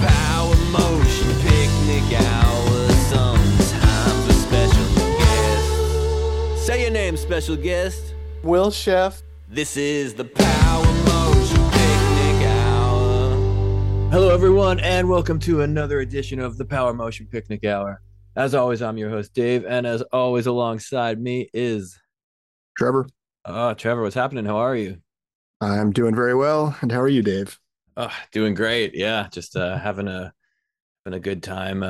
Power Motion Picnic Hour, sometimes with special guests. Say your name, special guest. Will Sheff. This is the Power Motion Picnic Hour. Hello, everyone, and welcome to another edition of the Power Motion Picnic Hour. As always, I'm your host, Dave, and as always, alongside me is... Trevor. Trevor, what's happening? How are you? I'm doing very well. And how are you, Dave? Doing great. Yeah, just having a good time.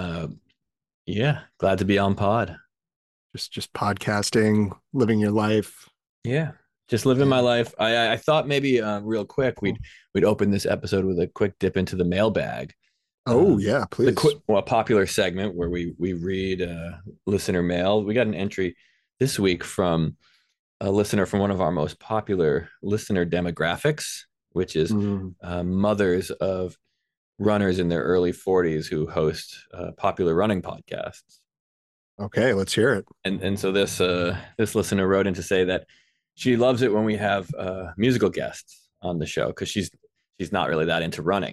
Glad to be on pod. Just podcasting, living your life. Yeah, just living my life. I thought maybe real quick we'd open this episode with a quick dip into the mailbag. Yeah, please. A popular segment where we read listener mail. We got an entry this week from a listener from one of our most popular listener demographics, which is mothers of runners in their early 40s who host popular running podcasts. Okay, let's hear it. And so this listener wrote in to say that she loves it when we have musical guests on the show because she's not really that into running.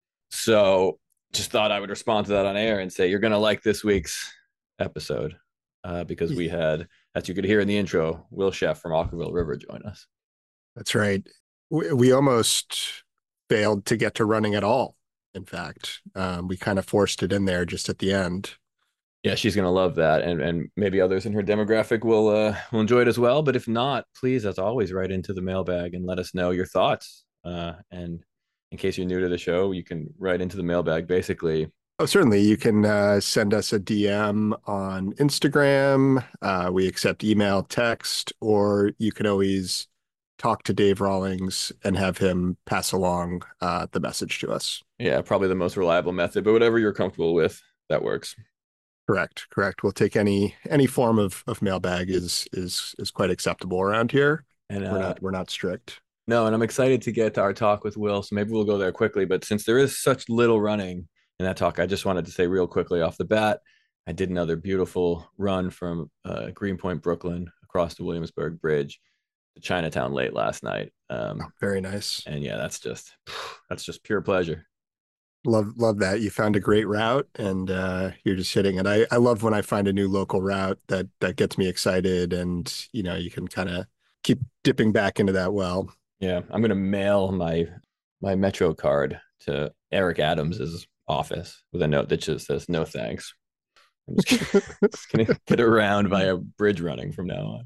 So just thought I would respond to that on air and say you're going to like this week's episode because we had, as you could hear in the intro, Will Sheff from Ockerville River join us. That's right. We almost failed to get to running at all. In fact, we kind of forced it in there just at the end. Yeah, she's going to love that. And maybe others in her demographic will enjoy it as well. But if not, please, as always, write into the mailbag and let us know your thoughts. And in case you're new to the show, you can write into the mailbag basically. Oh, certainly. You can send us a DM on Instagram. We accept email, text, or you can always talk to Dave Rawlings and have him pass along the message to us. Yeah, probably the most reliable method, but whatever you're comfortable with, that works. Correct. We'll take any form of mailbag is quite acceptable around here. And we're not strict. No, and I'm excited to get to our talk with Will, so maybe we'll go there quickly. But since there is such little running in that talk, I just wanted to say real quickly off the bat, I did another beautiful run from Greenpoint, Brooklyn, across the Williamsburg Bridge to Chinatown late last night. Very nice. And yeah, that's just pure pleasure. Love that. You found a great route and you're just hitting it. I love when I find a new local route that gets me excited and, you can kind of keep dipping back into that well. Yeah, I'm going to mail my Metro card to Eric Adams's office with a note that just says, no thanks. I'm just going to get around via bridge running from now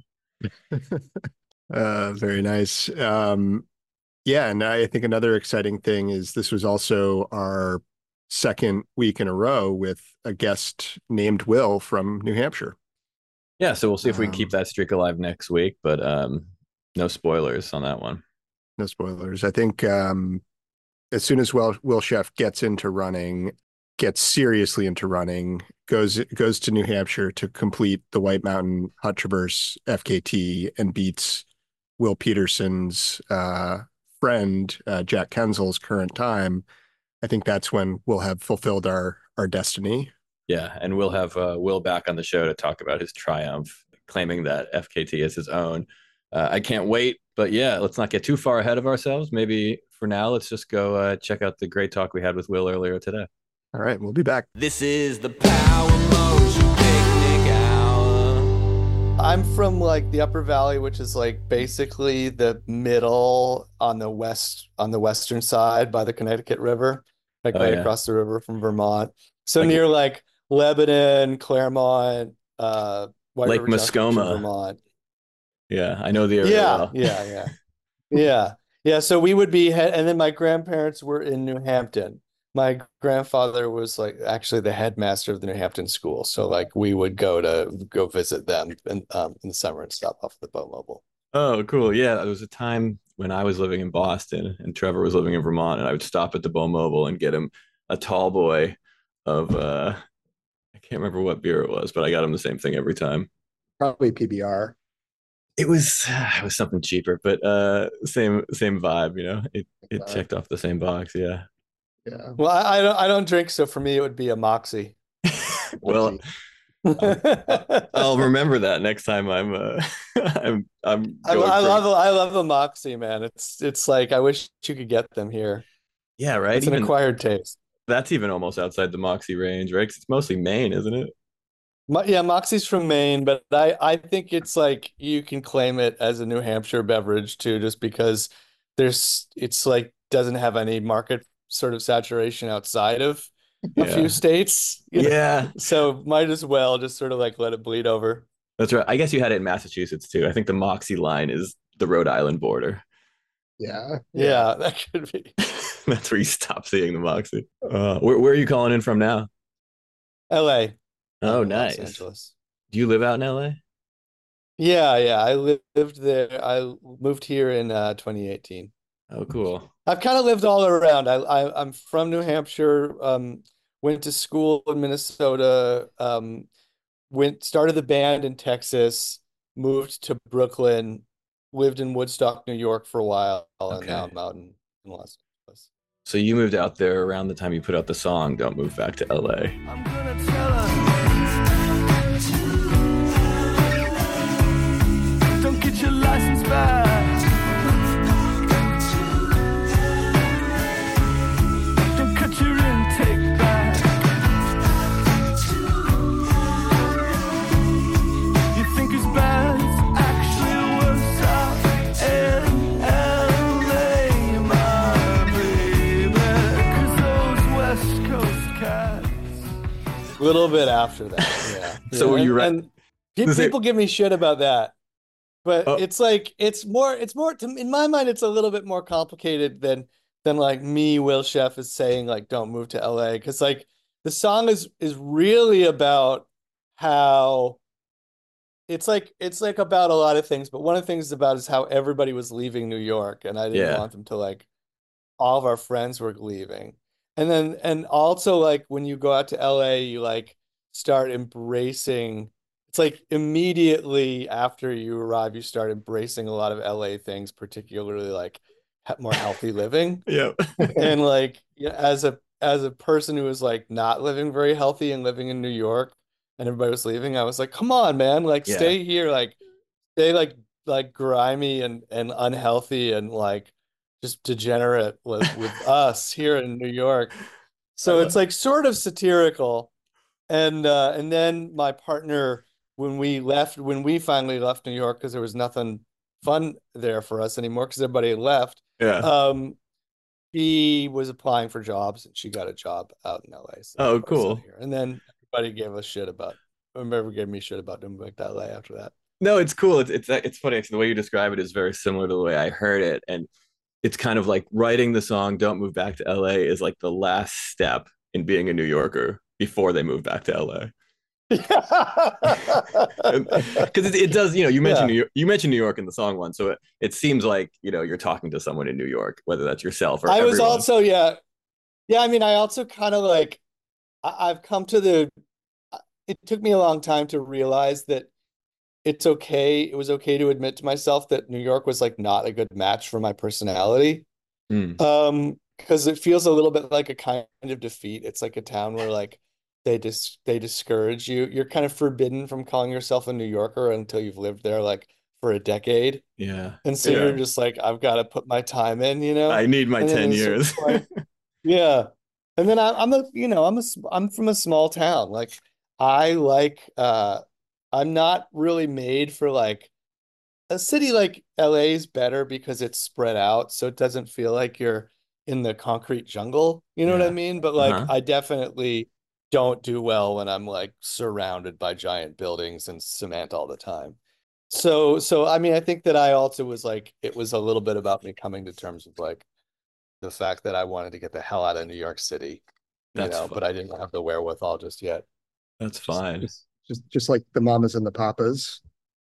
on. Very nice. Yeah, and I think another exciting thing is this was also our second week in a row with a guest named Will from New Hampshire. Yeah, so we'll see if we can keep that streak alive next week, but no spoilers on that one. No spoilers. I think as soon as Will Sheff gets seriously into running, goes to New Hampshire to complete the White Mountain Hut Traverse FKT and beats Will Peterson's friend Jack Kensel's current time, I think that's when we'll have fulfilled our destiny. Yeah, and we'll have Will back on the show to talk about his triumph, claiming that FKT is his own. I can't wait, but yeah, let's not get too far ahead of ourselves. Maybe for now, let's just go check out the great talk we had with Will earlier today. All right, we'll be back. This is the Power Motion Picnic Hour. I'm from the Upper Valley, which is basically the middle on the western side by the Connecticut River, across the river from Vermont. So near Lebanon, Claremont, White Lake River Junction, Muskoma, Vermont. Yeah, I know the area well. Yeah. So we would be, and then my grandparents were in New Hampton. My grandfather was actually the headmaster of the New Hampton school. So we would go visit them in the summer and stop off the boat mobile. Oh, cool. Yeah. There was a time when I was living in Boston and Trevor was living in Vermont, and I would stop at the Bow Mobile and get him a tall boy of, I can't remember what beer it was, but I got him the same thing every time. Probably PBR. It was something cheaper, but same vibe, it checked off the same box. Yeah. Yeah. Well, I don't drink, so for me it would be a Moxie. Well, I'll remember that next time I love a Moxie, man. It's I wish you could get them here. Yeah, right. It's an acquired taste. That's even almost outside the Moxie range, right? 'Cause it's mostly Maine, isn't it? Yeah, Moxie's from Maine, but I think it's like you can claim it as a New Hampshire beverage too, just because it's like doesn't have any market sort of saturation outside of a few Yeah. states, Yeah. So might as well just sort of like let it bleed over. That's right. I guess you had it in Massachusetts too. I think the Moxie line is the Rhode Island border. Yeah. Yeah, that could be. That's where you stop seeing the Moxie. Where are you calling in from now? LA, Oh, Los nice. Angeles. Do you live out in LA? Yeah. I lived there. I moved here in 2018. Oh, cool. I've kind of lived all around. I'm from New Hampshire. Went to school in Minnesota. Started the band in Texas. Moved to Brooklyn. Lived in Woodstock, New York for a while, and now Okay. I'm out in Los Angeles. So you moved out there around the time you put out the song "Don't Move Back to LA." I'm gonna tell her. Don't get your license back. Don't cut your intake back. You think it's bad, it's actually worse out in LA, my baby. 'Cause those West Coast cats. A little bit after that, yeah. So were you right? And people give me shit about that, but Oh. it's like it's more in my mind it's a little bit more complicated than like me, Will Sheff, is saying like don't move to LA, because like the song is really about how it's like about a lot of things, but one of the things about is how everybody was leaving New York, and I didn't Yeah. want them to like all of our friends were leaving. And also like when you go out to LA, you like start embracing, it's like immediately after you arrive, you start embracing a lot of LA things, particularly like more healthy living. Yeah. And like as a person who was like not living very healthy and living in New York and everybody was leaving, I was like, come on, man, like Yeah. stay here, like stay like grimy and unhealthy and like just degenerate with us here in New York. So it's like sort of satirical. And then my partner, when we finally left New York, because there was nothing fun there for us anymore because everybody had left, Yeah. she was applying for jobs and she got a job out in LA. So Oh, that's why I was out cool. here. And then everybody gave us shit about, remember gave me shit about doing back to LA after that. No, it's cool. It's funny. Actually, the way you describe it is very similar to the way I heard it, and it's kind of like writing the song "Don't Move Back to LA" is like the last step in being a New Yorker before they move back to LA. Because it does, you mentioned Yeah. you mentioned New York in the song one, so it seems like you're talking to someone in New York, whether that's yourself or I was everyone. also, yeah. I mean, I also kind of like I've come to it took me a long time to realize that it was okay to admit to myself that New York was like not a good match for my personality. Mm, Because it feels a little bit like a kind of defeat. It's like a town where like they discourage you. You're kind of forbidden from calling yourself a New Yorker until you've lived there like for a decade. yeah, And so yeah. you're just like, I've got to put my time in, I need my And then 10 there's years. like, yeah. And then I'm from a small town. Like I like I'm not really made for like a city like LA is better because it's spread out, so it doesn't feel like you're in the concrete jungle. You know what I Yeah. mean? But like Uh-huh. I definitely don't do well when I'm like surrounded by giant buildings and cement all the time. So I mean, I think that I also was like it was a little bit about me coming to terms with like the fact that I wanted to get the hell out of New York City, That's but I didn't have the wherewithal just yet. That's Just, fine. just like the mamas and the papas.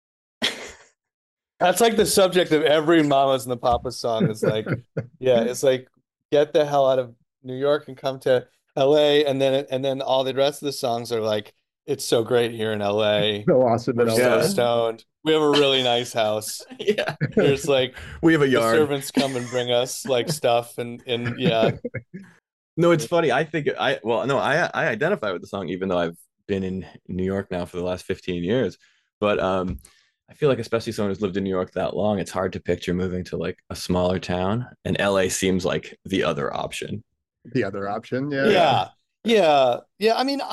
That's like the subject of every Mamas and the Papas song. Is like, yeah, it's like get the hell out of New York and come to LA, and then all the rest of the songs are like, it's so great here in LA. So awesome. We're And all so Yeah. that. stoned. We have a really nice house. Yeah. There's like We have a the yard. servants come and bring us like stuff and yeah. No, it's funny. I think I identify with the song even though I've been in New York now for the last 15 years. But I feel like especially someone who's lived in New York that long, it's hard to picture moving to like a smaller town, and LA seems like the other option. the other option. Yeah. Yeah. Yeah. I mean,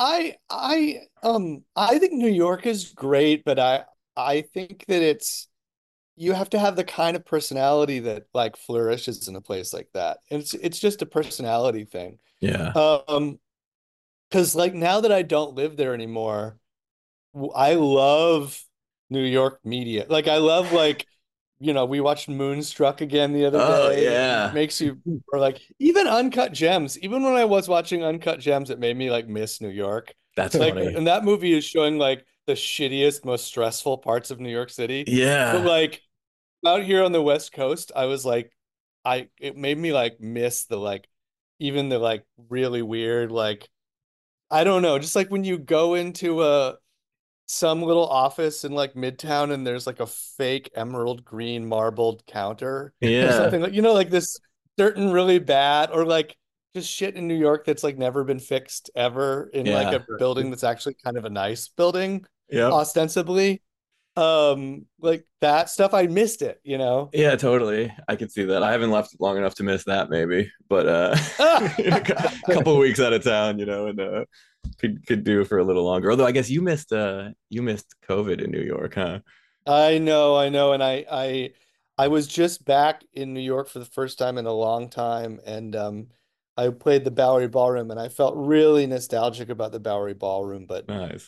I think New York is great, but I think that you have to have the kind of personality that like flourishes in a place like that. And it's just a personality thing. Yeah. Because like now that I don't live there anymore, I love New York media. Like I love like, we watched Moonstruck again the other Oh day. It yeah. makes you, or like even Uncut Gems. Even when I was watching Uncut Gems, it made me like miss New York. That's Like, funny. and that movie is showing like the shittiest, most stressful parts of New York City. But Yeah. like out here on the West Coast, I was like, it made me like miss the like, even the like really weird, like, I don't know, just like when you go into some little office in like Midtown and there's like a fake emerald green marbled counter or Yeah. something like like this certain really bad or like just shit in New York that's like never been fixed ever in like Yeah. a building that's actually kind of a nice building Yep. ostensibly. Like that stuff I missed it. Yeah, totally. I can see that. I haven't left long enough to miss that maybe, but a couple of weeks out of town, and could do for a little longer. Although I guess you missed COVID in New York, huh? I know, and I was just back in New York for the first time in a long time, and I played the Bowery Ballroom, and I felt really nostalgic about the Bowery Ballroom. But Nice.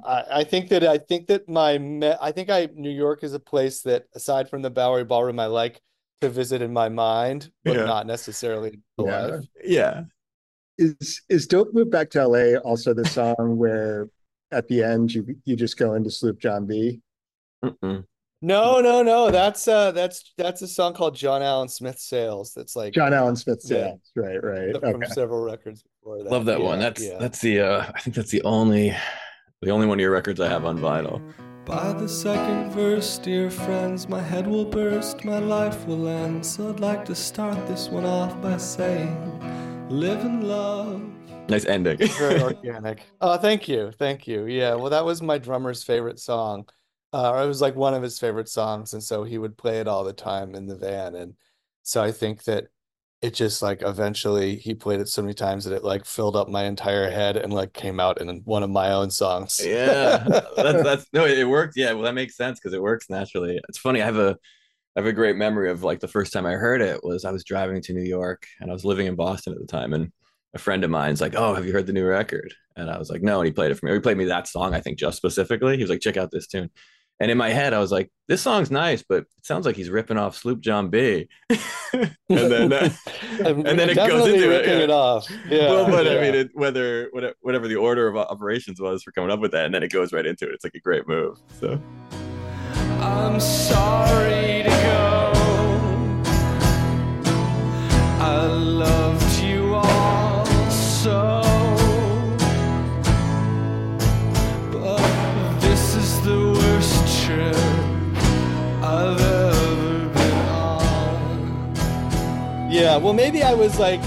I think New York is a place that, aside from the Bowery Ballroom, I like to visit in my mind, but Yeah. not necessarily in real Yeah. life. Yeah. Is Don't Move Back to LA also the song where at the end you just go into Sloop John B? Mm-mm. No. That's a song called John Allen Smith Sales. That's like John Allen Smith the Sales. Right. from Okay. several records before that. Love that one. Yeah, That's yeah. that's the I think that's the only one of your records I have on vinyl. By the second verse, dear friends, my head will burst, my life will end. So I'd like to start this one off by saying, live and love. Nice ending. Very organic. Oh, thank you. Thank you. Yeah, well, that was my drummer's favorite song. It was like one of his favorite songs, and so he would play it all the time in the van. And so I think that it just like eventually he played it so many times that it like filled up my entire head and like came out in one of my own songs. Yeah, that's no, it worked. Yeah, well, that makes sense because it works naturally. It's funny. I have a great memory of like the first time I heard it was I was driving to New York and I was living in Boston at the time, and a friend of mine's like, "Oh, have you heard the new record?" And I was like, "No," and he played it for me. He played me that song, I think, just specifically. He was like, "Check out this tune." And in my head, I was like, "This song's nice, but it sounds like he's ripping off Sloop John B." and then I'm and then it goes definitely into it. ripping Yeah. it off. Yeah, Well, but I yeah. mean, whatever the order of operations was for coming up with that, and then it goes right into it. It's like a great move. So I'm sorry to go. I loved you all so, but this is the worst trip I've ever been on. Yeah, well, maybe I was like,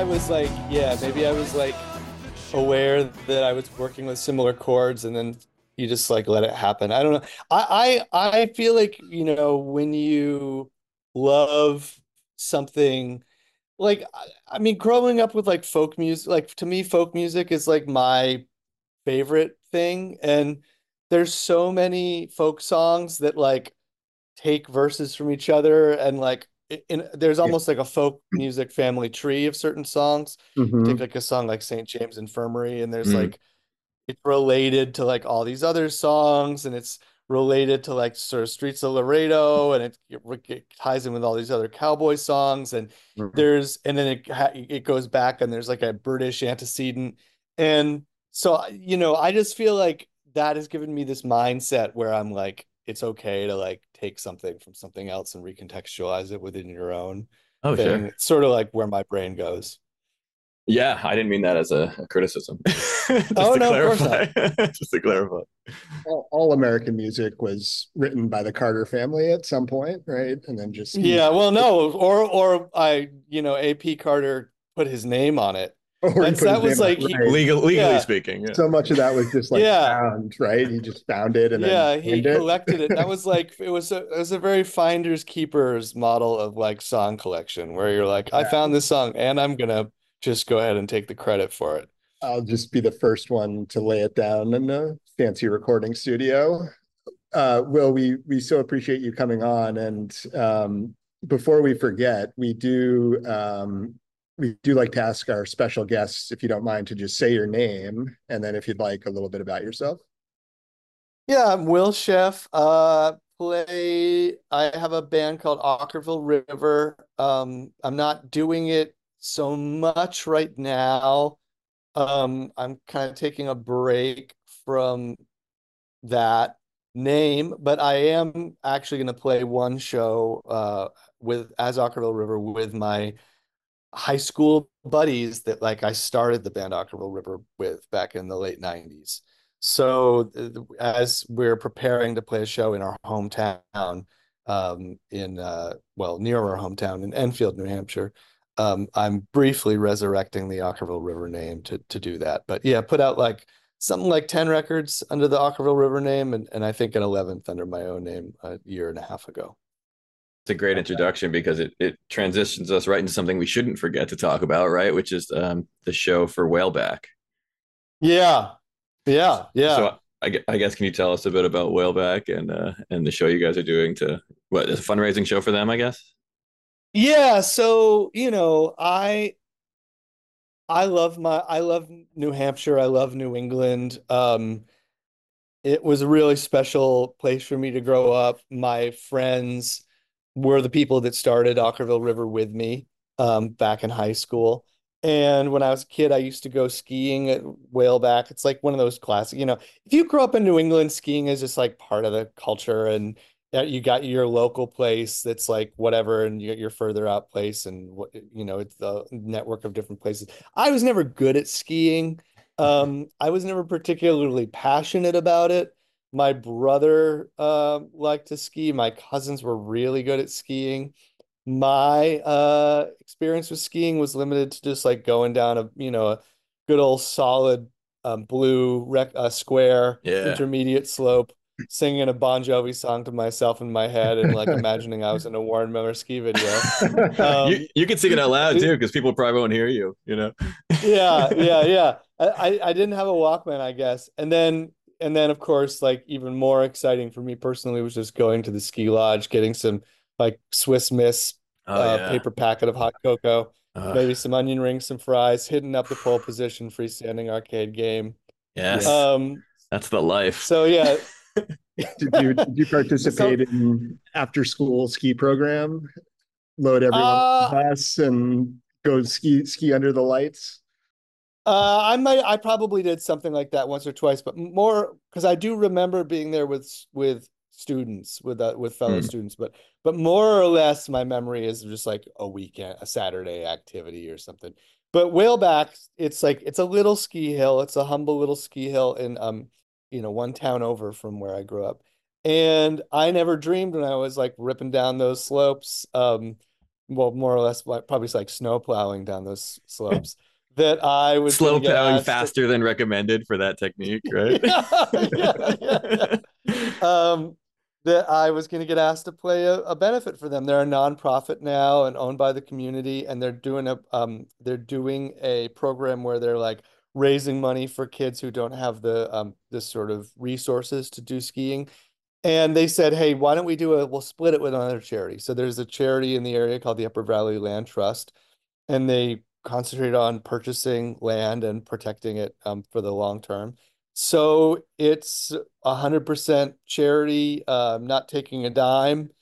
aware that I was working with similar chords, and then you just like let it happen. I don't know. I feel like, when you love something, like I mean, growing up with like folk music, like to me, folk music is like my favorite thing, and there's so many folk songs that like take verses from each other and like there's Yeah. almost like a folk music family tree of certain songs. Mm-hmm. Take like a song like St. James Infirmary, and there's mm, like it's related to like all these other songs, and it's related to like sort of Streets of Laredo, and it ties in with all these other cowboy songs, and and then it goes back, and there's like a British antecedent. And so I just feel like that has given me this mindset where I'm like, it's okay to like take something from something else and recontextualize it within your own oh thing. sure, It's sort of like where my brain goes. yeah, I didn't mean that as a criticism. Just Oh, to no, of course clarify, not. just to clarify. All American music was written by the Carter family at some point, right? And then just Yeah, well, no, or AP Carter put his name on it. or he put That his was name on like it, he, right. Legally yeah, speaking, yeah. So much of that was just like yeah, found, right? He just found it and then yeah. He named it. collected it. That was like it was a very finders keepers model of like song collection, where you're like, I Yeah. found this song and I'm gonna just go ahead and take the credit for it. I'll just be the first one to lay it down in a fancy recording studio. Will, we so appreciate you coming on, and before we forget, we do like to ask our special guests, if you don't mind, to just say your name, and then if you'd like, a little bit about yourself. Yeah, I'm Will Sheff. I have a band called Ockerville River. I'm not doing it so much right now. I'm kind of taking a break from that name, but I am actually going to play one show with as Ockerville River with my high school buddies that like I started the band Ockerville River with back in the late 90s. So as we're preparing to play a show in our hometown, near our hometown in Enfield, New Hampshire, I'm briefly resurrecting the Ockerville River name to do that. But yeah, put out like something like 10 records under the Ockerville River name, and I think an 11th under my own name a year and a half ago. It's a great introduction because it transitions us right into something we shouldn't forget to talk about, right? Which is the show for Whaleback. Yeah. So I guess, can you tell us a bit about Whaleback and the show you guys are doing to what is a fundraising show for them, I guess? Yeah, so I love New Hampshire. I love New England. It was a really special place for me to grow up. My friends were the people that started Ockerville River with me back in high school. And when I was a kid, I used to go skiing at Whaleback. It's like one of those classic, if you grew up in New England, skiing is just like part of the culture. And you got your local place that's like whatever, and you got your further out place, and it's the network of different places. I was never good at skiing. I was never particularly passionate about it. My brother liked to ski. My cousins were really good at skiing. My experience with skiing was limited to just like going down a good old solid blue square intermediate slope, singing a Bon Jovi song to myself in my head and like imagining I was in a Warren Miller ski video. You can sing it out loud too, because people probably won't hear you, Yeah. I didn't have a Walkman, I guess. And then of course, like even more exciting for me personally was just going to the ski lodge, getting some like Swiss Miss paper packet of hot cocoa, maybe some onion rings, some fries, hitting up the pole position freestanding arcade game. Yes. That's the life. So yeah. Did you participate in after school ski program? Load everyone on the bus and go ski under the lights? I probably did something like that once or twice, but more because I do remember being there with students, with fellow students, but more or less my memory is just like a Saturday activity or something. But Whaleback, it's a little ski hill. It's a humble little ski hill in one town over from where I grew up. And I never dreamed when I was like ripping down those slopes, more or less probably like snow plowing down those slopes, that I was slow plowing faster than recommended for that technique, right? That I was going to get asked to play a benefit for them. They're a nonprofit now and owned by the community, and they're doing a program where they're like raising money for kids who don't have the this sort of resources to do skiing. And they said, hey, why don't we'll split it with another charity. So there's a charity in the area called the Upper Valley Land Trust, and they concentrate on purchasing land and protecting it for the long term. So it's 100% charity, not taking a dime.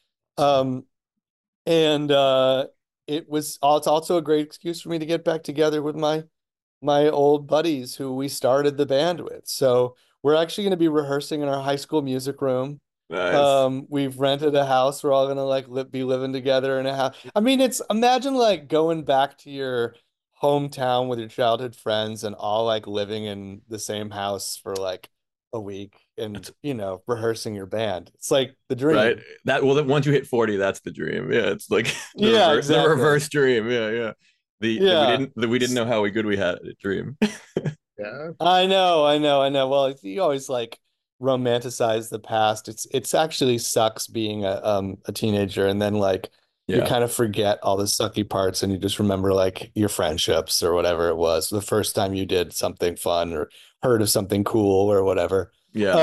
It's also a great excuse for me to get back together with my old buddies who we started the band with. So we're actually going to be rehearsing in our high school music room. Nice. We've rented a house. We're all going to like be living together in a house. I mean, imagine like going back to your hometown with your childhood friends and all like living in the same house for like a week and rehearsing your band. It's like the dream, right? Once you hit 40, that's the dream. Yeah, it's like exactly. The reverse dream. Yeah. We didn't know how good we had a dream. Yeah, I know. Well, you always like romanticize the past. It's actually sucks being a teenager and then like You Yeah. kind of forget all the sucky parts and you just remember like your friendships or whatever it was, the first time you did something fun or heard of something cool or whatever. Yeah.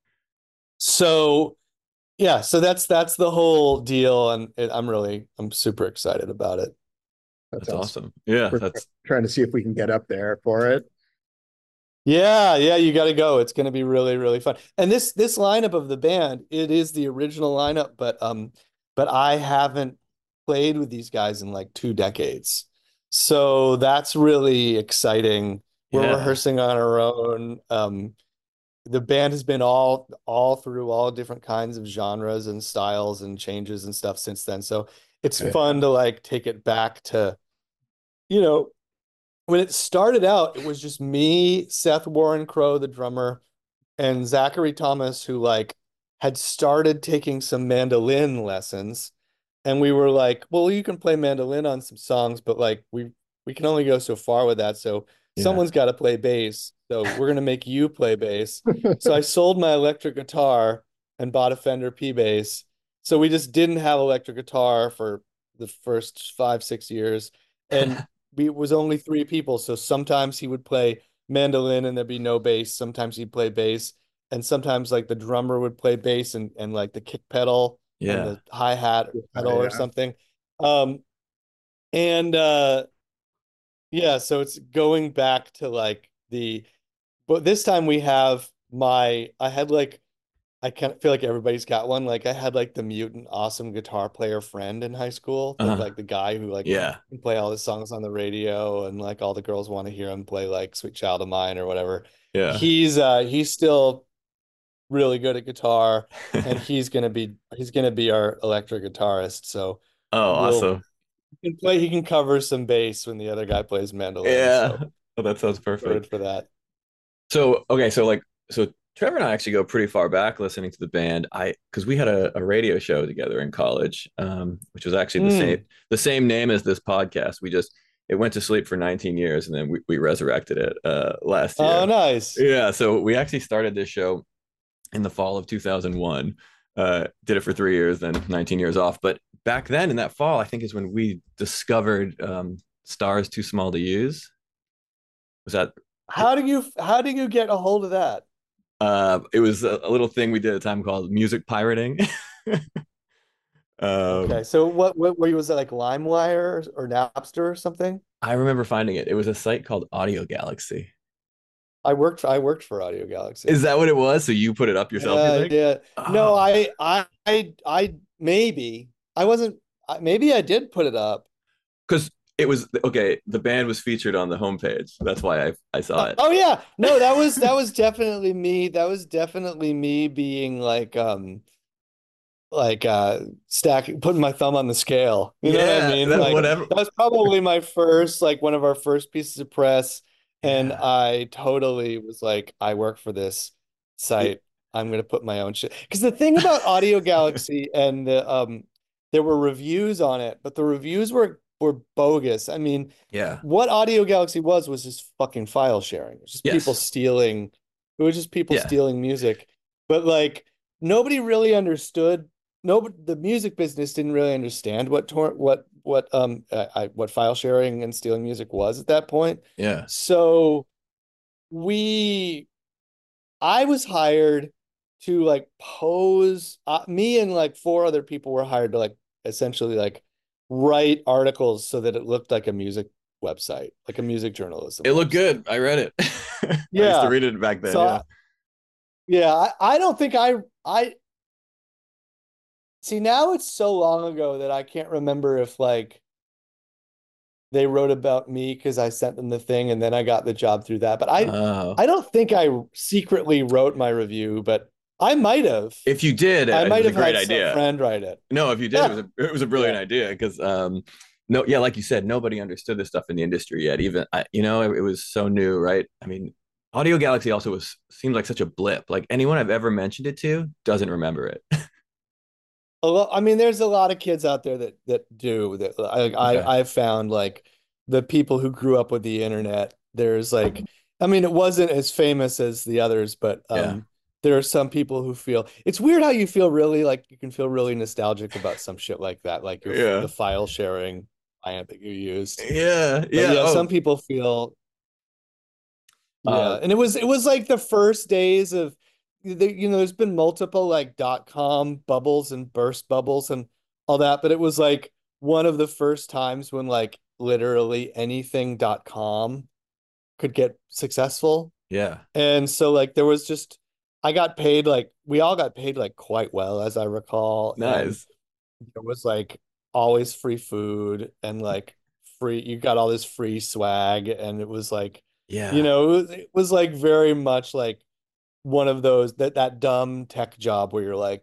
So yeah, so that's the whole deal, and I'm super excited about it. That's That's awesome. awesome. Yeah. We're trying to see if we can get up there for it. Yeah, you got to go. It's going to be really, really fun. And this lineup of the band, it is the original lineup, but I haven't played with these guys in like 2 decades. So that's really exciting. We're Yeah. rehearsing on our own. The band has been all through all different kinds of genres and styles and changes and stuff since then. So it's Okay. fun to like take it back to, you know, when it started out, it was just me, Seth Warren Crow, the drummer, and Zachary Thomas, who like had started taking some mandolin lessons. And we were like, well, you can play mandolin on some songs, but like we can only go so far with that. So Yeah. someone's got to play bass. So we're gonna make you play bass. So I sold my electric guitar and bought a Fender P bass. So we just didn't have electric guitar for the first 5, 6 years. And it was only 3 people. So sometimes he would play mandolin and there'd be no bass. Sometimes he'd play bass. And sometimes like the drummer would play bass and like the kick pedal and Yeah. the hi-hat or pedal or yeah. something. And yeah, so it's going back to like but this time we have I had like I kind of feel like everybody's got one. Like I had like the mutant awesome guitar player friend in high school, like the guy who like Yeah. can play all the songs on the radio and like all the girls want to hear him play like Sweet Child of Mine or whatever. Yeah. He's still really good at guitar and he's gonna be our electric guitarist. So Oh, awesome. he can cover some bass when the other guy plays mandolin. Yeah. So Oh, that sounds excited perfect. for that. So, okay, so Trevor and I actually go pretty far back listening to the band. Because we had a radio show together in college, which was actually the same name as this podcast. It went to sleep for 19 years and then we resurrected it last year. Oh, nice. Yeah, so we actually started this show in the fall of 2001. Did it for 3 years, then 19 years off. But back then in that fall, I think is when we discovered Stars Too Small to Use. Was that How do you get a hold of that? it was a little thing we did at the time called music pirating. Okay, so what was it, like LimeWire or Napster or something? I remember finding it. It was a site called Audio Galaxy. I worked for Audio Galaxy. Is that what it was? So you put it up yourself, you think? Yeah. Oh. No, I maybe I wasn't. Maybe I did put it up. Because it was okay. The band was featured on the homepage. That's why I saw it. Oh yeah, no, that was definitely me. That was definitely me being like putting my thumb on the scale. You know what I mean? Like, whatever. that was probably my first, like one of our first pieces of press. And Yeah. I totally was like, I work for this site. I'm gonna put my own shit. Because the thing about Audio Galaxy and there were reviews on it, but the reviews were bogus. I mean, Yeah. what Audio Galaxy was just fucking file sharing. It was just Yes. people stealing. It was just people Yeah. stealing music. But like nobody really understood. The music business didn't really understand what file sharing and stealing music was at that point. Yeah. So I was hired to like pose. Me and like 4 other people were hired to like essentially like write articles so that it looked like a music website, like a music journalism. It looked website. good. I read it. I Yeah. used to read it back then. So I don't think I see, now it's so long ago that I can't remember if like they wrote about me because I sent them the thing and then I got the job through that. But Oh. I don't think I secretly wrote my review, but I might have. If you did, I it might was a have great had some idea. friend write it. No, if you did, Yeah. it was a brilliant idea because no, yeah, like you said, nobody understood this stuff in the industry yet. Even it was so new, right? I mean, Audio Galaxy also seemed like such a blip. Like anyone I've ever mentioned it to doesn't remember it. I mean, there's a lot of kids out there that do that. I've found like the people who grew up with the internet. There's like, I mean, it wasn't as famous as the others, but Yeah. there are some people who feel it's weird how you feel really like you can feel really nostalgic about some shit like that, like Yeah. the file sharing client that you used. Yeah. But Yeah. yeah, Oh, some people feel uh, and it was like the first days of there's been multiple like .com bubbles and burst bubbles and all that, but it was like one of the first times when like literally anything .com could get successful. yeah. And so like there was just I got paid like we all got paid like quite well as I recall. And Nice. there was like always free food and like free you got all this free swag and it was like Yeah. it was like very much like one of those that dumb tech job where you're like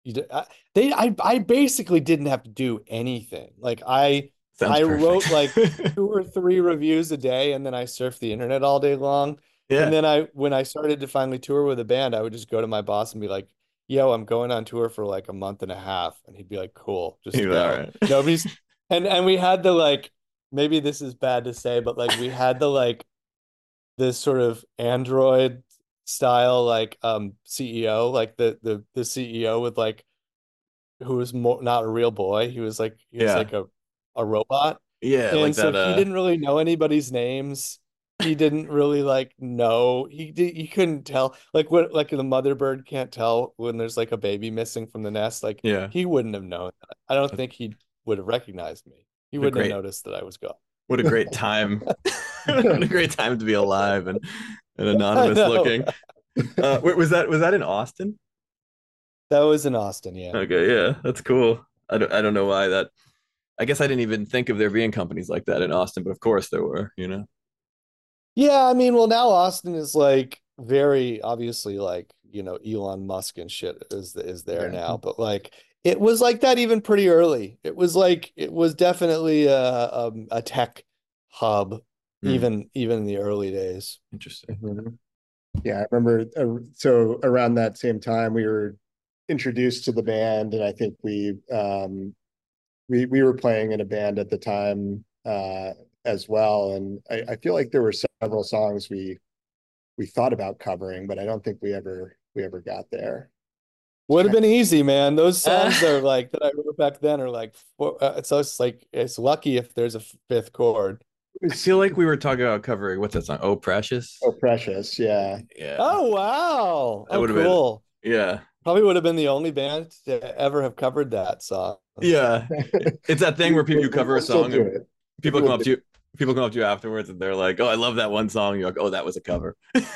I basically didn't have to do anything. Like Sounds I wrote like perfect. 2 or 3 reviews a day and then I surfed the internet all day long. And Yeah. then when I started to finally tour with a band, I would just go to my boss and be like, "Yo, I'm going on tour for like a month and a half." And he'd be like, "Cool, just You're all go." right. Nobody's and we had the like maybe this is bad to say, but like we had the like this sort of Android style like CEO, like the CEO with like who was not a real boy. He was Yeah. like a robot. Yeah. Like And so that. he didn't really know anybody's names. He didn't really like know. He couldn't tell like what like the mother bird can't tell when there's like a baby missing from the nest. Like Yeah. he wouldn't have known that. I don't think he would have recognized me. He What a wouldn't have great, noticed that I was gone. what a great time. What a great time to be alive and I anonymous know. looking. Wait, was that in Austin? That was in Austin, yeah. Okay, yeah, that's cool. I don't know why that. I guess I didn't even think of there being companies like that in Austin, but of course there were, you know. Yeah, I mean, well, now Austin is like very obviously like, Elon Musk and shit is there Yeah. now, but like it was like that even pretty early. It was definitely a tech hub Hmm, even in the early days. interesting. Mhm. Yeah, I remember. So around that same time, we were introduced to the band, and I think we were playing in a band at the time as well. And I feel like there were several songs we thought about covering, but I don't think we ever got there. Would have been easy, man. Those Uh, songs are like that I wrote back then are like so it's like it's lucky if there's a fifth chord. I feel like we were talking about covering what's that song? Oh, Precious. Oh, Precious, yeah. Yeah, Oh wow. that Oh would have been. cool. Yeah, Probably would have been the only band to ever have covered that song. yeah. It's that thing where people you cover a We'll still song do and it. people come up to you. People come up to you afterwards and they're like, "Oh, I love that one song." You're like, "Oh, that was a cover."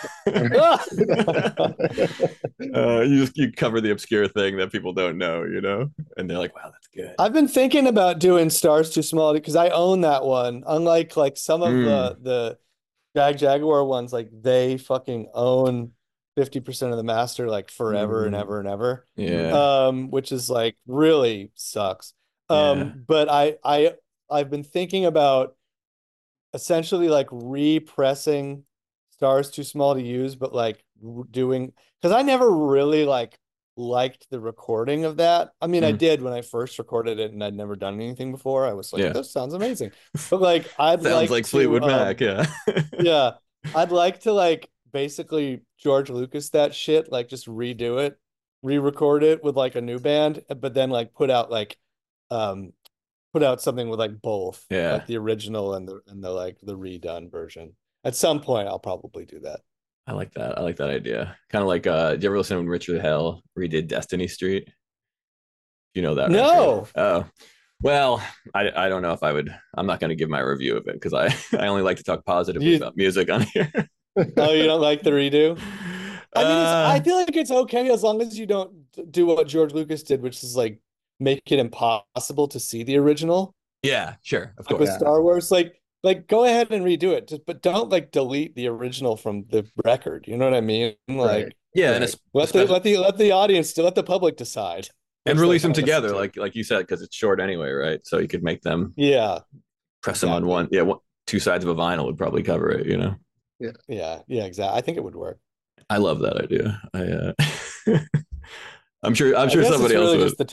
You cover the obscure thing that people don't know, you know, and they're like, "Wow, that's good." I've been thinking about doing Stars Too Small because I own that one. Unlike like some of Mm, the Jaguar ones, like they fucking own 50% of the master like forever and Mhm. ever and ever. yeah, Which is like really sucks. yeah. But I've been thinking about essentially like repressing Stars Too Small to Use, but like doing because I never really like liked the recording of that. I mean, I Mm, did when I first recorded it and I'd never done anything before. I was like, yeah. this sounds amazing. But like I'd Sounds like like to Fleetwood Mac. Yeah. yeah, I'd like to like basically George Lucas that shit, like just redo it, re-record it with like a new band, but then like um put out something with like both, like Yeah. the original and the like the redone version. At some point, I'll probably do that. I like that. I like that idea. Kind of like do you ever listen when Richard Hell redid Destiny Street? You know that record? No, Oh. Well, I don't know if I would. I'm not going to give my review of it because I only like to talk positively you about music on here. oh you don't like the redo? I mean, I uh feel like it's okay as long as you don't do what George Lucas did, which is like make it impossible to see the original. yeah, sure, of Like with course. Yeah. Star Wars, like go ahead and redo it, just but don't like delete the original from the record. You know what I mean? Right. Like Yeah, and Right. let the audience let the public decide. and Which they release them wanna listen together, to. like you said, because it's short anyway, right? So you could make them Yeah, press them on exactly. two sides of a vinyl would probably cover it, you know. Yeah, exactly. I think it would work. I love that idea. I'm I sure guess it's somebody else really would. just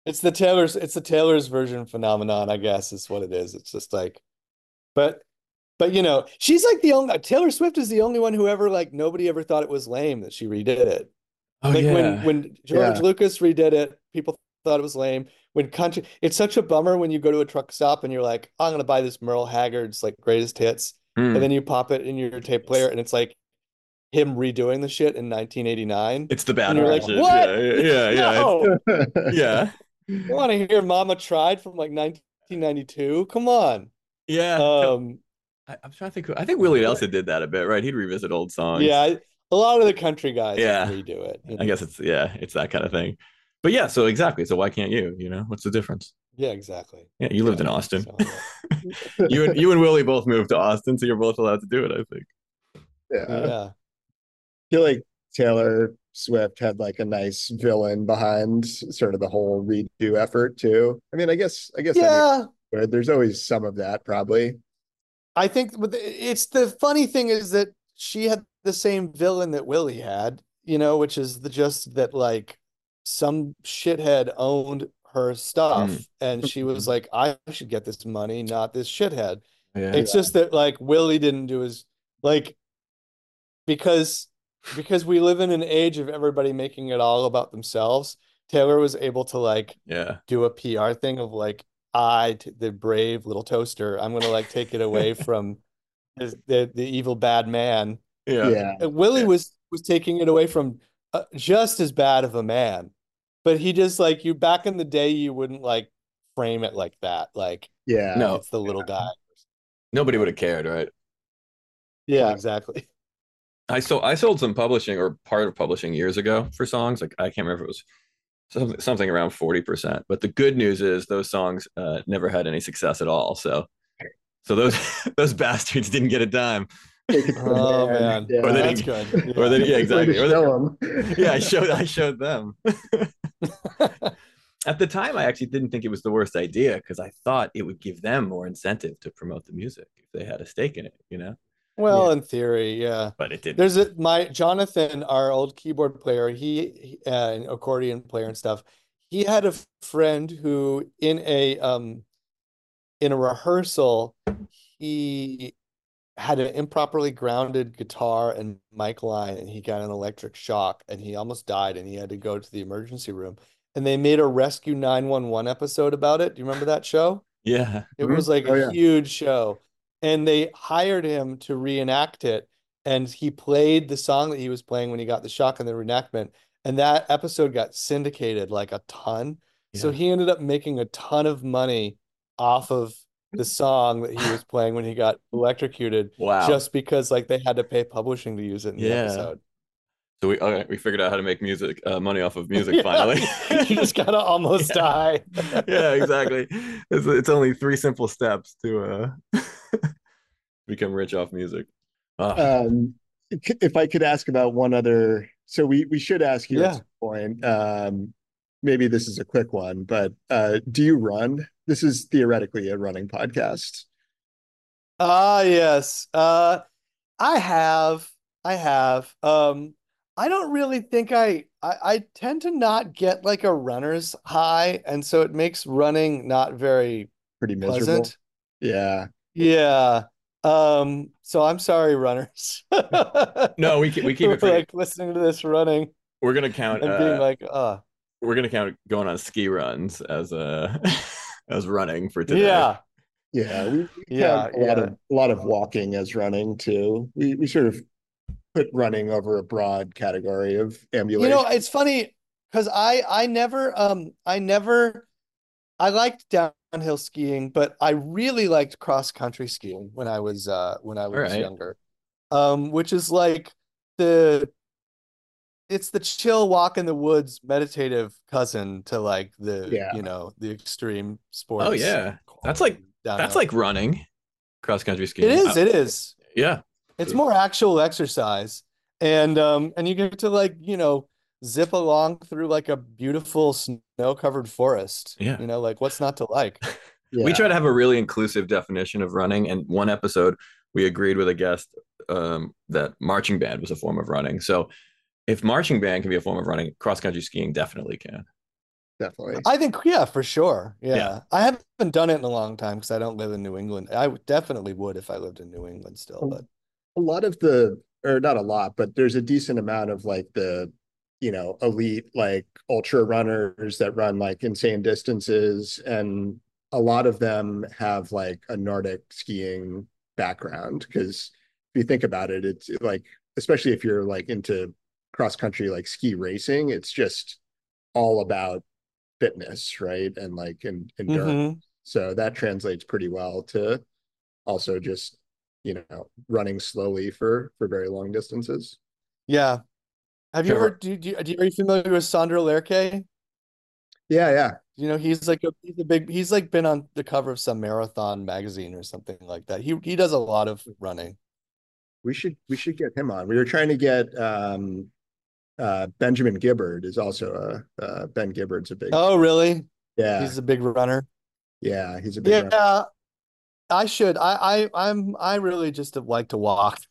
it's the Taylor's version phenomenon, I guess is what it is. It's just like, but But you know, she's like the only Taylor Swift is the only one who ever like nobody ever thought it was lame that she redid it. Oh Like yeah. when George Yeah. Lucas redid it, people thought it was lame. When country, it's such a bummer when you go to a truck stop and you're like, I'm gonna buy this Merle Haggard's like greatest hits, and Hmm. then you pop it in your tape player and it's like him redoing the shit in 1989, It's the bad and you're like, version. what? Yeah. No, Yeah. I want to hear "Mama Tried" from like 1992. Come on. Yeah. Um, I'm trying to think. I think Willie Nelson did that a bit, right? He'd revisit old songs. yeah, a lot of the country guys Yeah. redo it. You I know? guess it's that kind of thing. But yeah, so exactly. So why can't you? You know, what's the difference? Yeah, exactly. Yeah, you lived in Yeah. Austin. So, You and Willie both moved to Austin, so you're both allowed to do it, I think. Yeah. yeah. I feel like Taylor Swift had like a nice villain behind sort of the whole redo effort too. I mean, I guess Yeah. there's always some of that probably. I think it's the funny thing is that she had the same villain that Willie had, you know, which is just that like some shithead owned her stuff and she was like, I should get this money, not this shithead. Yeah. It's just that like Willie didn't do his like because we live in an age of everybody making it all about themselves. Taylor was able to like Yeah. do a PR thing of like the brave little toaster, I'm gonna like take it away from the evil bad man. Yeah. Yeah. Willie Yeah. was taking it away from just as bad of a man, but he just like you back in the day you wouldn't like frame it like that. Like Yeah. No, it's the little guy. nobody would have cared, right? Yeah, Wow. exactly. I sold some publishing or part of publishing years ago for songs. Like I can't remember if it was something around 40%. But the good news is those songs never had any success at all. So those those bastards didn't get a dime. Take it from Oh there. man, Yeah. Or they that's didn't- good. Or then yeah, Way to exactly. Or show 'em. yeah, I showed them. At the time, I actually didn't think it was the worst idea because I thought it would give them more incentive to promote the music if they had a stake in it, you know? Well, in theory, yeah. But it didn't. There's my Jonathan, our old keyboard player, he an accordion player and stuff. He had a friend who in a rehearsal, he had an improperly grounded guitar and mic line and he got an electric shock and he almost died and he had to go to the emergency room. And they made a Rescue 911 episode about it. Do you remember that show? Yeah. It was like Oh, a yeah. huge show. And they hired him to reenact it. And he played the song that he was playing when he got the shock in the reenactment. And that episode got syndicated like a ton. So Yeah. he ended up making a ton of money off of the song that he was playing when he got electrocuted, Wow. just because like they had to pay publishing to use it in the Yeah. episode. So we figured out how to make music money off of music Yeah, finally. you just gotta almost Yeah. die. Yeah, exactly. It's only 3 simple steps to become rich off music. Ah, If I could ask about one other, so we should ask you Yeah. at some point. Maybe this is a quick one, but do you run? This is theoretically a running podcast. Yes. I have. I don't really think I tend to not get like a runner's high, and so it makes running not very Pretty miserable. pleasant. Yeah. Yeah. So I'm sorry, runners. no, we keep Who are, it pretty. like listening to this running We're gonna count. and being like, We're gonna count going on ski runs as as running for today. yeah, Yeah. We yeah, count a lot of walking as running too. We sort of put running over a broad category of ambulation. You know, it's funny because I never I liked downhill skiing, but I really liked cross country skiing when I was right. younger. Which is like it's the chill walk in the woods meditative cousin to like Yeah. the extreme sports. Oh yeah, that's like running, cross country skiing. It is. Yeah, It's more actual exercise. And you get to like, zip along through like a beautiful snow-covered forest. Yeah. Like what's not to like? Yeah. We try to have a really inclusive definition of running. And one episode, we agreed with a guest that marching band was a form of running. So if marching band can be a form of running, cross country skiing definitely can. definitely. I think, yeah, for sure. Yeah. Yeah. I haven't done it in a long time because I don't live in New England. Definitely would if I lived in New England still, but A lot of the, or not a lot, but there's a decent amount of like the, elite like ultra runners that run like insane distances, and a lot of them have like a Nordic skiing background. Because if you think about it, it's like, especially if you're like into cross country like ski racing, it's just all about fitness, right? And like endurance. Mhm. So that translates pretty well to also just running slowly for very long distances. Yeah. Have you ever Trevor, are you familiar with Sandro Lerche? Yeah, yeah. He's like been on the cover of some marathon magazine or something like that. He does a lot of running. We should get him on. We were trying to get Benjamin Gibbard is also Ben Gibbard's a big. Oh, really? Yeah, He's a big runner. yeah, he's a big runner. Yeah, I should. I really just like to walk.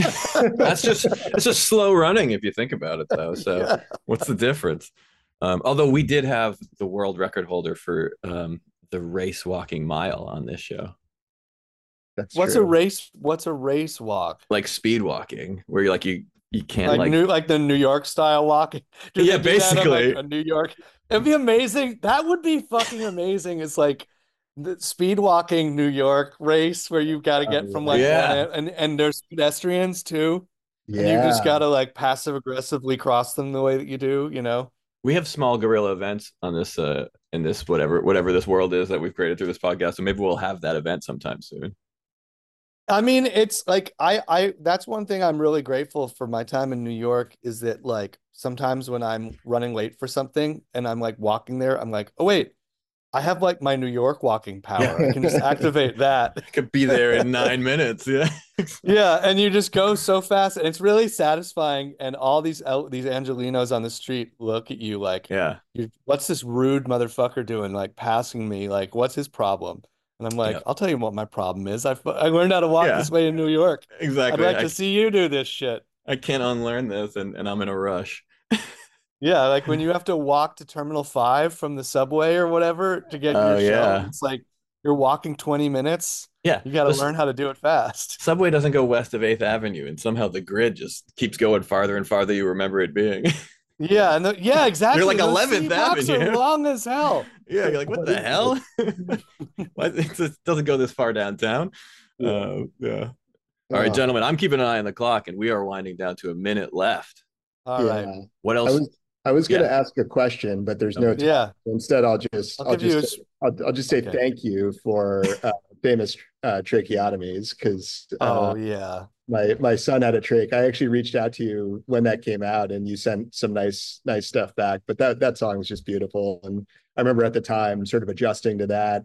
it's just slow running if you think about it, though. So Yeah. what's the difference? Although we did have the world record holder for the race walking mile on this show, That's What's true. a race? What's a race walk? like speed walking, where you can't Like the New York style walking. Do yeah, they do that on like basically a New York? It'd be amazing. That would be fucking amazing. It's like the speed walking New York race where you've got to get from like one yeah. end, and there's pedestrians too, and you just Yeah, got to like passive aggressively cross them the way that you do, We have small guerrilla events on this in this whatever this world is that we've created through this podcast. So maybe we'll have that event sometime soon. I mean, it's like I that's one thing I'm really grateful for my time in New York is that like sometimes when I'm running late for something and I'm like walking there, I'm like, oh wait, I have like my New York walking yeah. power. I can just activate that. I could be there in 9 minutes. Yeah. Yeah, and you just go so fast, and it's really satisfying. And all these Angelinos on the street look at you like, Yeah. what's this rude motherfucker doing? Like passing me, like what's his problem? And I'm like, Yeah. I'll tell you what my problem is. I learned how to walk Yeah. this way in New York. I'd Exactly. like to see you do this shit. I can't unlearn this and I'm in a rush. Yeah, like when you have to walk to Terminal 5 from the subway or whatever to get Oh your show, yeah. it's like you're walking 20 minutes. Yeah. You got to The learn how to do it fast. subway doesn't go west of 8th Avenue, and somehow the grid just keeps going farther and farther you remember it being. Yeah, yeah, exactly. You're like Those 11th city blocks are Avenue. long as hell. Yeah, you're like, what the hell? Why it doesn't go this far downtown? Yeah. Yeah. All right, gentlemen, I'm keeping an eye on the clock, and we are winding down to a minute left. All right. Yeah. What I else? was going Yeah. to ask a question, but there's no time. Yeah. Instead, I'll Give you just say Okay. thank you for famous tracheotomies, because Oh yeah. my son had a trach. I actually reached out to you when that came out, and you sent some nice stuff back. But that song is just beautiful, and I remember at the time sort of adjusting to that.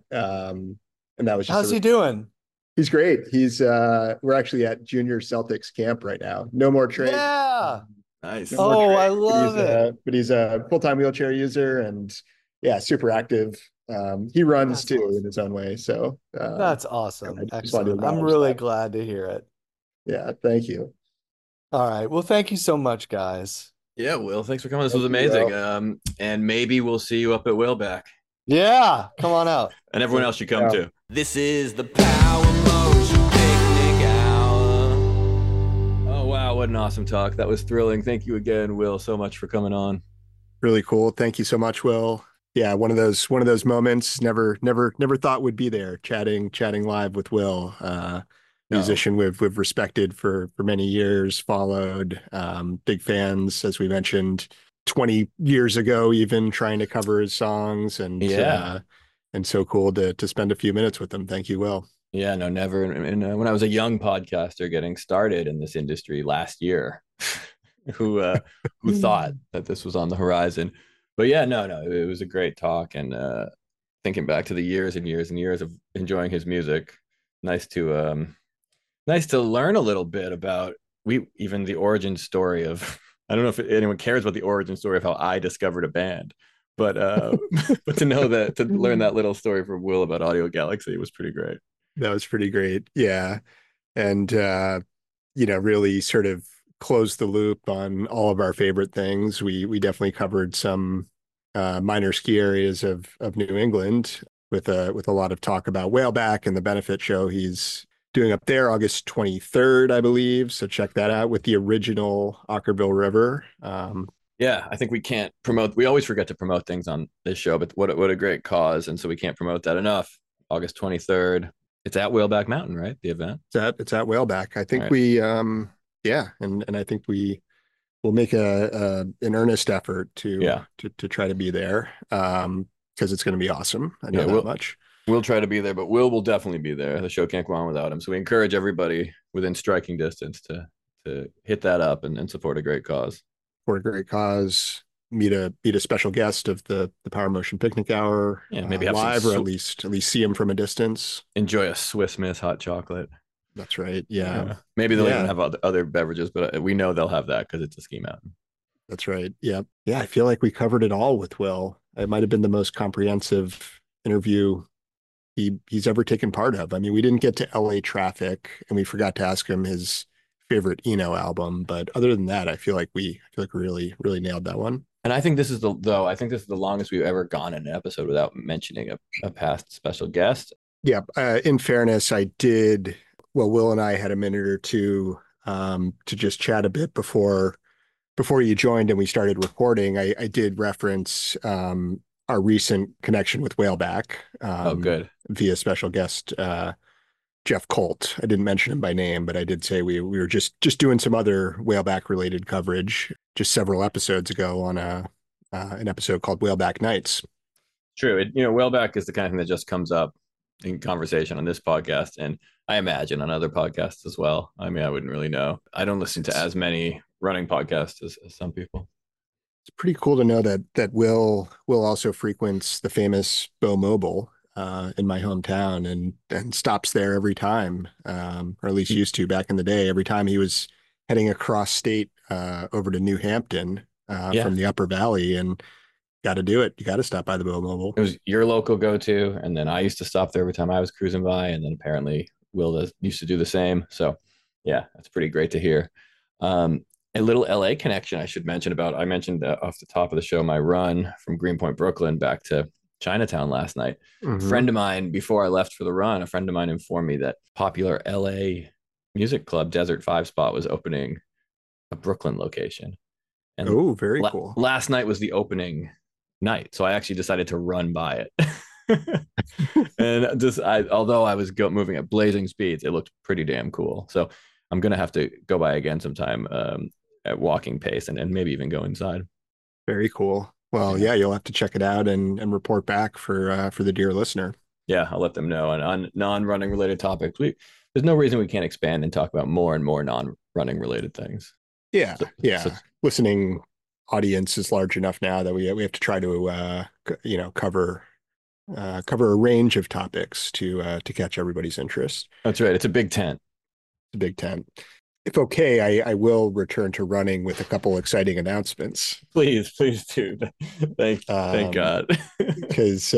And that was just How's he doing? he's great. We're actually at Junior Celtics camp right now. No more trach. Yeah. Nice. No more Oh, trach, I but love it. But he's a full-time wheelchair user, and yeah, super active. He runs That's too awesome. in his own way. So That's awesome. I just wanted to Excellent. I'm acknowledge really that. glad to hear it. Yeah, thank you. All right. Well, thank you so much, guys. Yeah, Will, thanks for coming. This Thank was you, amazing. Will. And maybe we'll see you up at Whaleback, Yeah, come on out. and everyone else should come Yeah. too. This is the Power Motion Picnic Hour. Oh wow, what an awesome talk! That was thrilling. Thank you again, Will, so much for coming on. Really cool. Thank you so much, Will. Yeah, one of those moments never thought would be there, chatting live with Will. Musician we've respected for many years, followed, big fans, as we mentioned 20 years ago, even trying to cover his songs, and Yeah. and so cool to spend a few minutes with him. Thank you, Will. Yeah, no, never. And when I was a young podcaster getting started in this industry last year, who thought that this was on the horizon? But yeah, no, it was a great talk, and thinking back to the years and years and years of enjoying his music, nice to learn a little bit about even the origin story of. I don't know if anyone cares about the origin story of how I discovered a band, but but to learn that little story from Will about Audio Galaxy was pretty great. That was pretty great. Yeah. And really sort of closed the loop on all of our favorite things. We definitely covered some minor ski areas of New England with a lot of talk about Whaleback and the benefit show he's doing up there August 23rd, I believe. So check that out with the original Ockerville River. Yeah, I think we can't promote. We always forget to promote things on this show, but what a great cause, and so we can't promote that enough. August 23rd. It's at Whaleback Mountain, right? The event. It's at Whaleback. I think Right. we yeah, and I think we will make an earnest effort Yeah. to try to be there because it's going to be awesome. I know Yeah, that we'll- much. We'll try to be there, but Will definitely be there. The show can't go on without him. So we encourage everybody within striking distance to hit that up and support a great cause. For a great cause. Meet a special guest of the Power Motion Picnic Hour. Yeah, maybe have some live, or at least see him from a distance. Enjoy a Swiss Miss hot chocolate. That's right. Yeah. Maybe they'll Yeah. even have other beverages, but we know they'll have that because it's a ski mountain. That's right. Yeah. Yeah. I feel like we covered it all with Will. It might have been the most comprehensive interview he's ever taken part of. I mean, we didn't get to LA Traffic and we forgot to ask him his favorite Eno album. But other than that, I feel like we really, really nailed that one. And I think this is the longest we've ever gone in an episode without mentioning a past special guest. Yeah. In fairness, I did. Well, Will and I had a minute or two to just chat a bit before you joined and we started recording. I did reference our recent connection with Whaleback. Good. Via special guest Jeff Colt. I didn't mention him by name, but I did say we were just doing some other Whaleback related coverage just several episodes ago on an episode called Whaleback Nights. True. Whaleback is the kind of thing that just comes up in conversation on this podcast, and I imagine on other podcasts as well. I mean, I wouldn't really know. I don't listen to as many running podcasts as some people. It's pretty cool to know that Will also frequents the famous Bo Mobile in my hometown and stops there every time, or at least used to back in the day. Every time he was heading across state over to New Hampton from the Upper Valley, and got to do it. You got to stop by the Bo Mobile. It was your local go-to, and then I used to stop there every time I was cruising by, and then apparently Will used to do the same. So yeah, that's pretty great to hear. A little LA connection I should mention about. I mentioned off the top of the show my run from Greenpoint, Brooklyn back to Chinatown last night. Mhm. A friend of mine, before I left for the run, a friend of mine informed me that popular LA music club Desert 5 Spot was opening a Brooklyn location. And Oh, very cool. last night was the opening night, so I actually decided to run by it. And although I was moving at blazing speeds, it looked pretty damn cool. So I'm gonna have to go by again sometime at walking pace and maybe even go inside. Very cool. Well, yeah, you'll have to check it out and report back for the dear listener. Yeah, I'll let them know. And on non-running related topics, there's no reason we can't expand and talk about more and more non-running related things. Yeah, So- yeah. so- Listening audience is large enough now that we have to try to cover a range of topics to catch everybody's interest. That's right. It's a big tent. It's a big tent. If okay, I will return to running with a couple exciting announcements. Please do. Thank God. because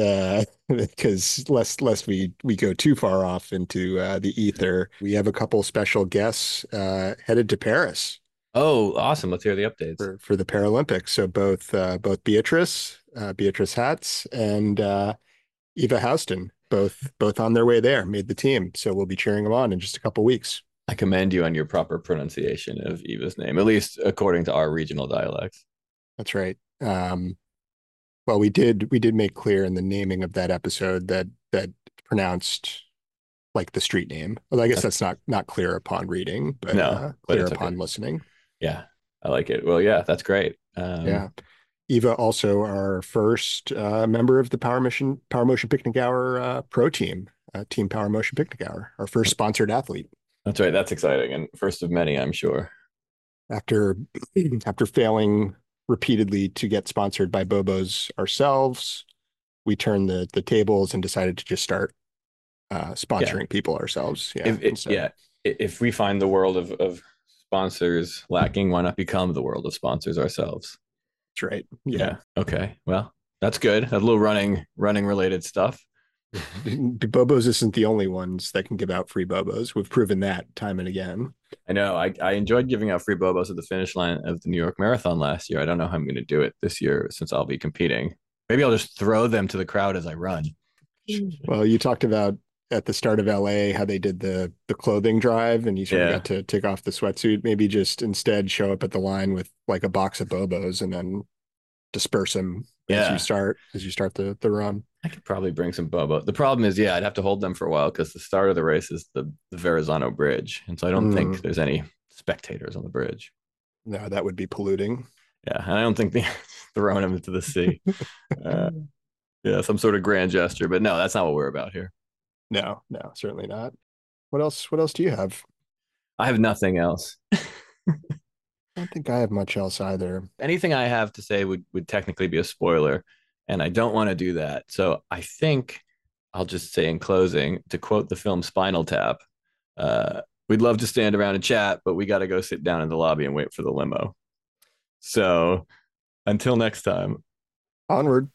lest we go too far off into the ether, we have a couple special guests headed to Paris Oh, awesome. Let's hear the updates. for the Paralympics. So both Beatrice Hatz and Eva Houston, both on their way there, made the team. So we'll be cheering them on in just a couple weeks. I commend you on your proper pronunciation of Eva's name, at least according to our regional dialects. That's right. Well, we did make clear in the naming of that episode that pronounced like the street name. Well, I guess that's not clear upon reading, but No, but clear it's upon okay. listening. Yeah, I like it. Well, yeah, that's great. Yeah. Eva, also our first member of the Power Motion Picnic Hour pro team, Team Power Motion Picnic Hour, our first sponsored athlete. That's right. That's exciting. And first of many, I'm sure. After failing repeatedly to get sponsored by Bobo's ourselves, we turned the tables and decided to just start sponsoring people ourselves. Yeah. If we find the world of sponsors lacking, why not become the world of sponsors ourselves? That's right. Yeah. Okay. Well, that's good. A little running related stuff. Bobo's isn't the only ones that can give out free Bobos. We've proven that time and again. I know. I enjoyed giving out free Bobos at the finish line of the New York Marathon last year. I don't know how I'm going to do it this year since I'll be competing. Maybe I'll just throw them to the crowd as I run. Well, you talked about at the start of LA how they did the clothing drive and you sort of Yeah. got to take off the sweatsuit. Maybe just instead show up at the line with like a box of Bobos and then disperse them Yeah. as you start the run. I could probably bring some Bobo. The problem is, I'd have to hold them for a while because the start of the race is the Verrazano Bridge. And so I don't think there's any spectators on the bridge. No, that would be polluting. Yeah. And I don't think they're throwing them into the sea. Some sort of grand gesture. But no, that's not what we're about here. No, certainly not. What else do you have? I have nothing else. I don't think I have much else either. Anything I have to say would technically be a spoiler, and I don't want to do that. So I think I'll just say in closing, to quote the film Spinal Tap, we'd love to stand around and chat, but we got to go sit down in the lobby and wait for the limo. So until next time. Onward.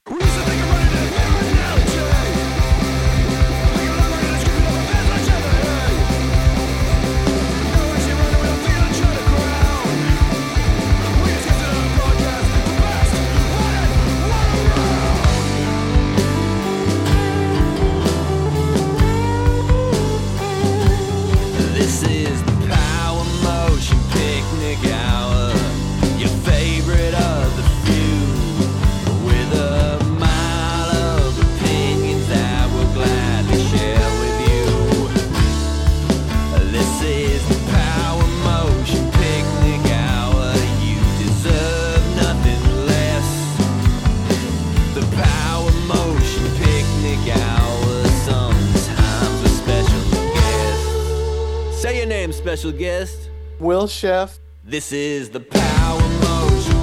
This is the Power Motion Picnic Hour, your favorite of the few, with a mile of opinions that we'll gladly share with you. This is the Power Motion Picnic Hour, you deserve nothing less. The Power Motion Picnic Hour, sometimes with special guests. Say your name, special guest. Will Sheff. This is the Power Motion